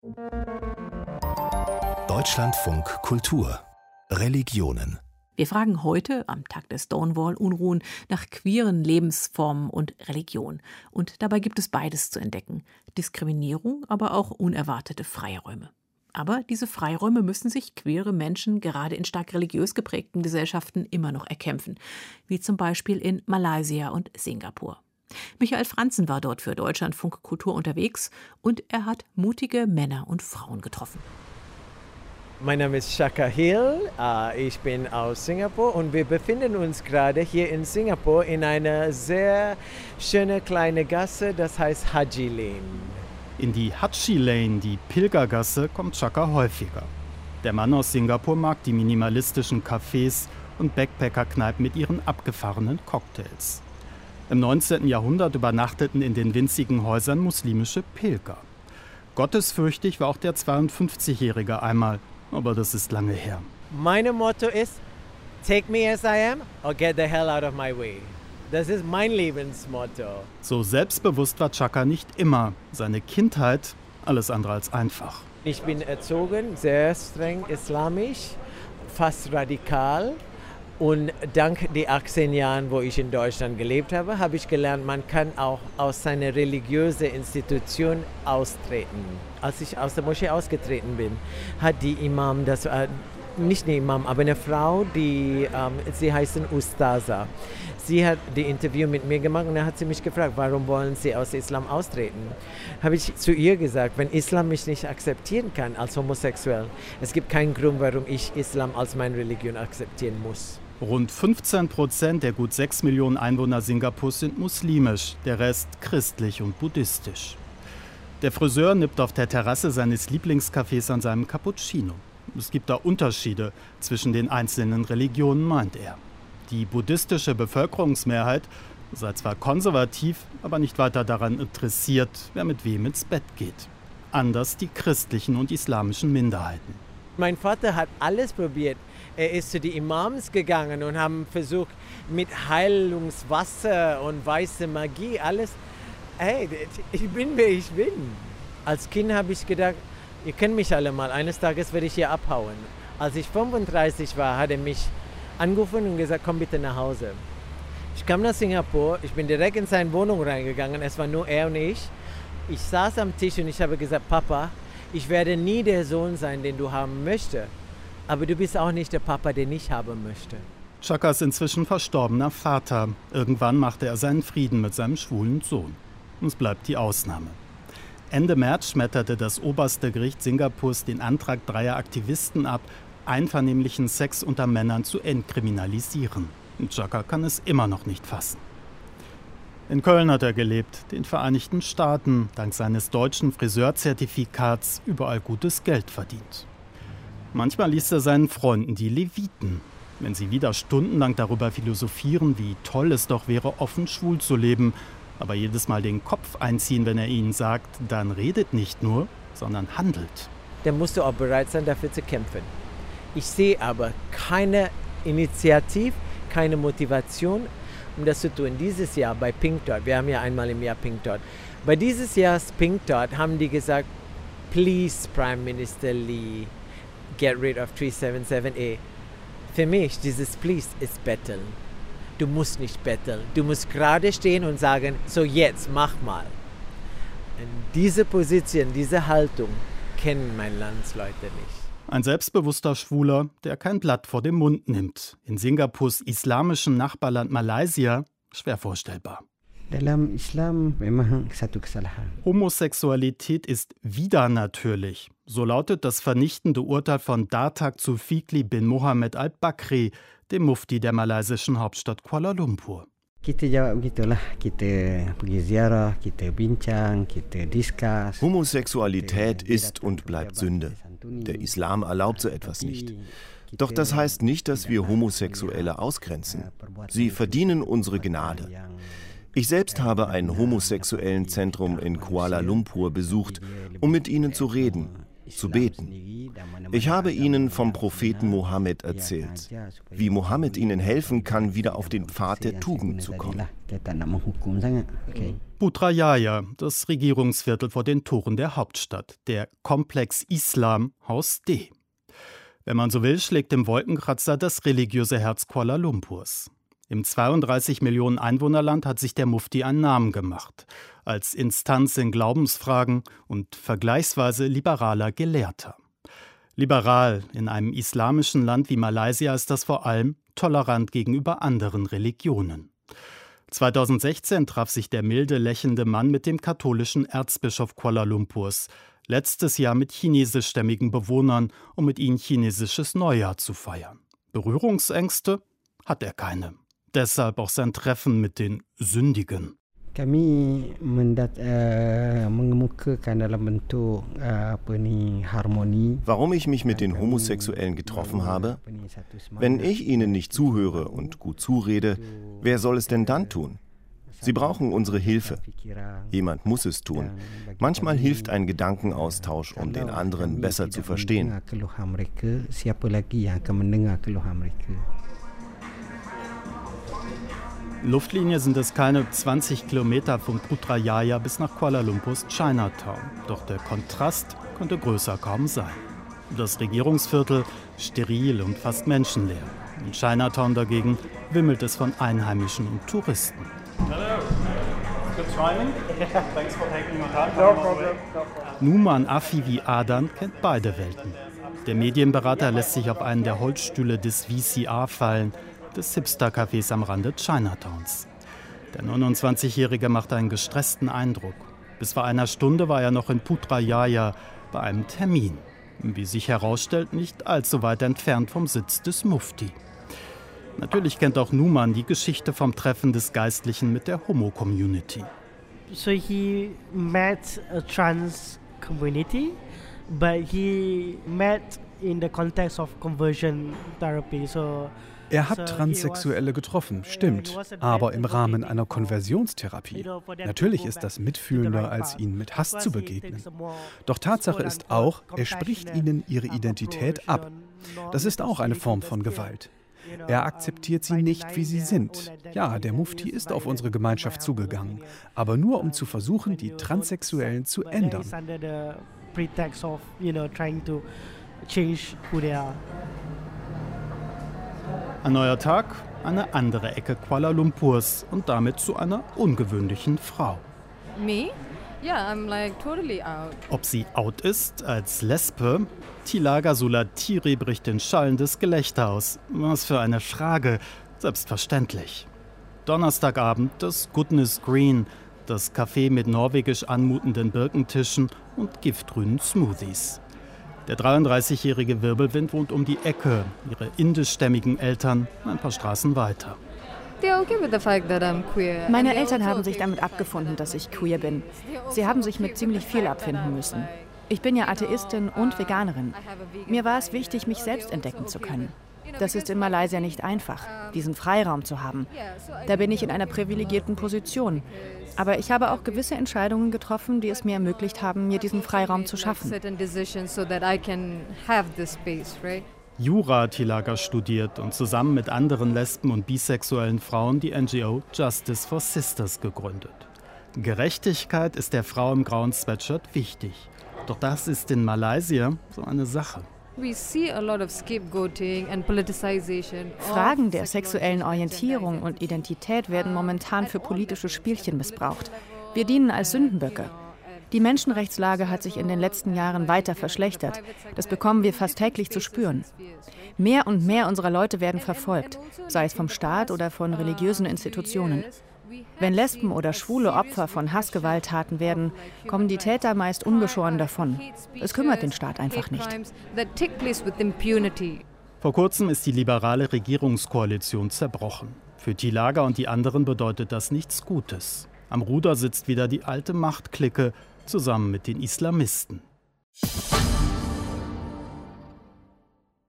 Deutschlandfunk Kultur Religionen. Wir fragen heute, am Tag der Stonewall-Unruhen, nach queeren Lebensformen und Religion. Und dabei gibt es beides zu entdecken. Diskriminierung, aber auch unerwartete Freiräume. Aber diese Freiräume müssen sich queere Menschen gerade in stark religiös geprägten Gesellschaften immer noch erkämpfen. Wie zum Beispiel in Malaysia und Singapur. Michael Franzen war dort für Deutschlandfunk Kultur unterwegs und er hat mutige Männer und Frauen getroffen. Mein Name ist Shaka Hill, ich bin aus Singapur und wir befinden uns gerade hier in Singapur in einer sehr schönen kleinen Gasse, das heißt Haji Lane. In die Haji Lane, die Pilgergasse, kommt Shaka häufiger. Der Mann aus Singapur mag die minimalistischen Cafés und Backpacker-Kneipen mit ihren abgefahrenen Cocktails. Im 19. Jahrhundert übernachteten in den winzigen Häusern muslimische Pilger. Gottesfürchtig war auch der 52-Jährige einmal. Aber das ist lange her. Mein Motto ist, take me as I am or get the hell out of my way. Das ist mein Lebensmotto. So selbstbewusst war Chaka nicht immer. Seine Kindheit alles andere als einfach. Ich bin erzogen, sehr streng islamisch, fast radikal. Und dank den 18 Jahren, wo ich in Deutschland gelebt habe, habe ich gelernt, man kann auch aus seiner religiösen Institution austreten. Als ich aus der Moschee ausgetreten bin, hat die Imam, nicht eine Imam, aber eine Frau, sie heißt Ustaza. Sie hat die Interview mit mir gemacht und dann hat sie mich gefragt, warum wollen Sie aus Islam austreten? Habe ich zu ihr gesagt, wenn Islam mich nicht akzeptieren kann als homosexuell, es gibt keinen Grund, warum ich Islam als meine Religion akzeptieren muss. Rund 15% der gut 6 Millionen Einwohner Singapurs sind muslimisch, der Rest christlich und buddhistisch. Der Friseur nippt auf der Terrasse seines Lieblingscafés an seinem Cappuccino. Es gibt da Unterschiede zwischen den einzelnen Religionen, meint er. Die buddhistische Bevölkerungsmehrheit sei zwar konservativ, aber nicht weiter daran interessiert, wer mit wem ins Bett geht. Anders die christlichen und islamischen Minderheiten. Mein Vater hat alles probiert. Er ist zu den Imams gegangen und haben versucht, mit Heilungswasser und weißer Magie alles. Hey, ich bin, wer ich bin. Als Kind habe ich gedacht, ihr kennt mich alle mal, eines Tages werde ich hier abhauen. Als ich 35 war, hat er mich angerufen und gesagt, komm bitte nach Hause. Ich kam nach Singapur, ich bin direkt in seine Wohnung reingegangen, es war nur er und ich. Ich saß am Tisch und ich habe gesagt, Papa, ich werde nie der Sohn sein, den du haben möchtest. Aber du bist auch nicht der Papa, den ich haben möchte. Chakas inzwischen verstorbener Vater. Irgendwann machte er seinen Frieden mit seinem schwulen Sohn. Und es bleibt die Ausnahme. Ende März schmetterte das oberste Gericht Singapurs den Antrag 3 Aktivisten ab, einvernehmlichen Sex unter Männern zu entkriminalisieren. Und Chaka kann es immer noch nicht fassen. In Köln hat er gelebt, den Vereinigten Staaten, dank seines deutschen Friseurzertifikats überall gutes Geld verdient. Manchmal liest er seinen Freunden die Leviten. Wenn sie wieder stundenlang darüber philosophieren, wie toll es doch wäre, offen schwul zu leben, aber jedes Mal den Kopf einziehen, wenn er ihnen sagt, dann redet nicht nur, sondern handelt. Dann musst du auch bereit sein, dafür zu kämpfen. Ich sehe aber keine Initiative, keine Motivation, um das zu tun. Dieses Jahr bei Pink Dot, wir haben ja einmal im Jahr Pink Dot, bei dieses Jahr Pink Dot haben die gesagt, please Prime Minister Lee, get rid of 377A. Für mich, dieses Please ist betteln. Du musst nicht betteln. Du musst gerade stehen und sagen, so jetzt, mach mal. Und diese Position, diese Haltung kennen meine Landsleute nicht. Ein selbstbewusster Schwuler, der kein Blatt vor den Mund nimmt. In Singapurs islamischem Nachbarland Malaysia schwer vorstellbar. Dalam Islam memang satu kesalahan. Homosexualität ist widernatürlich. So lautet das vernichtende Urteil von Datuk Zulkifli bin Mohammed Al-Bakri, dem Mufti der malaysischen Hauptstadt Kuala Lumpur. Kita jawab begitulah, kita pergi ziarah, kita bincang, kita discuss. Homosexualität ist und bleibt Sünde. Der Islam erlaubt so etwas nicht. Doch das heißt nicht, dass wir Homosexuelle ausgrenzen. Sie verdienen unsere Gnade. Ich selbst habe ein homosexuellen Zentrum in Kuala Lumpur besucht, um mit ihnen zu reden, zu beten. Ich habe ihnen vom Propheten Mohammed erzählt, wie Mohammed ihnen helfen kann, wieder auf den Pfad der Tugend zu kommen. Putrajaya, das Regierungsviertel vor den Toren der Hauptstadt, der Komplex Islam Haus D. Wenn man so will, schlägt im Wolkenkratzer das religiöse Herz Kuala Lumpurs. Im 32 Millionen Einwohnerland hat sich der Mufti einen Namen gemacht, als Instanz in Glaubensfragen und vergleichsweise liberaler Gelehrter. Liberal in einem islamischen Land wie Malaysia ist das vor allem tolerant gegenüber anderen Religionen. 2016 traf sich der milde, lächelnde Mann mit dem katholischen Erzbischof Kuala Lumpurs, letztes Jahr mit chinesischstämmigen Bewohnern, um mit ihnen chinesisches Neujahr zu feiern. Berührungsängste hat er keine. Deshalb auch sein Treffen mit den Sündigen. Kami mengemukakan dalam bentuk harmoni. Warum ich mich mit den Homosexuellen getroffen habe? Wenn ich ihnen nicht zuhöre und gut zurede, wer soll es denn dann tun? Sie brauchen unsere Hilfe. Jemand muss es tun. Manchmal hilft ein Gedankenaustausch, um den anderen besser zu verstehen. Luftlinie sind es keine 20 Kilometer von Putrajaya bis nach Kuala Lumpurs Chinatown. Doch der Kontrast könnte größer kaum sein. Das Regierungsviertel steril und fast menschenleer. In Chinatown dagegen wimmelt es von Einheimischen und Touristen. Numan Afi wie Adan kennt beide Welten. Der Medienberater lässt sich auf einen der Holzstühle des VCR fallen, des Hipster-Cafés am Rande Chinatowns. Der 29-Jährige macht einen gestressten Eindruck. Bis vor einer Stunde war er noch in Putrajaya bei einem Termin. Wie sich herausstellt, nicht allzu weit entfernt vom Sitz des Mufti. Natürlich kennt auch Numan die Geschichte vom Treffen des Geistlichen mit der Homo-Community. So he met a trans community, but he met in the context of conversion therapy. Er hat Transsexuelle getroffen, stimmt, aber im Rahmen einer Konversionstherapie. Natürlich ist das mitfühlender, als ihnen mit Hass zu begegnen. Doch Tatsache ist auch, er spricht ihnen ihre Identität ab. Das ist auch eine Form von Gewalt. Er akzeptiert sie nicht, wie sie sind. Ja, der Mufti ist auf unsere Gemeinschaft zugegangen, aber nur um zu versuchen, die Transsexuellen zu ändern. Ein neuer Tag, eine andere Ecke Kuala Lumpurs und damit zu einer ungewöhnlichen Frau. Me? Yeah, I'm like totally out. Ob sie out ist als Lesbe? Tilaga Sulatiri bricht in schallendes Gelächter aus. Was für eine Frage. Selbstverständlich. Donnerstagabend, das Goodness Green, das Café mit norwegisch anmutenden Birkentischen und giftgrünen Smoothies. Der 33-jährige Wirbelwind wohnt um die Ecke, ihre indischstämmigen Eltern ein paar Straßen weiter. Meine Eltern haben sich damit abgefunden, dass ich queer bin. Sie haben sich mit ziemlich viel abfinden müssen. Ich bin ja Atheistin und Veganerin. Mir war es wichtig, mich selbst entdecken zu können. Das ist in Malaysia nicht einfach, diesen Freiraum zu haben. Da bin ich in einer privilegierten Position. Aber ich habe auch gewisse Entscheidungen getroffen, die es mir ermöglicht haben, mir diesen Freiraum zu schaffen. Jura Tilaga studiert und zusammen mit anderen lesben und bisexuellen Frauen die NGO Justice for Sisters gegründet. Gerechtigkeit ist der Frau im grauen Sweatshirt wichtig. Doch das ist in Malaysia so eine Sache. Fragen der sexuellen Orientierung und Identität werden momentan für politische Spielchen missbraucht. Wir dienen als Sündenböcke. Die Menschenrechtslage hat sich in den letzten Jahren weiter verschlechtert. Das bekommen wir fast täglich zu spüren. Mehr und mehr unserer Leute werden verfolgt, sei es vom Staat oder von religiösen Institutionen. Wenn Lesben oder schwule Opfer von Hassgewalttaten werden, kommen die Täter meist ungeschoren davon. Es kümmert den Staat einfach nicht. Vor kurzem ist die liberale Regierungskoalition zerbrochen. Für Tilaga und die anderen bedeutet das nichts Gutes. Am Ruder sitzt wieder die alte Machtklicke zusammen mit den Islamisten.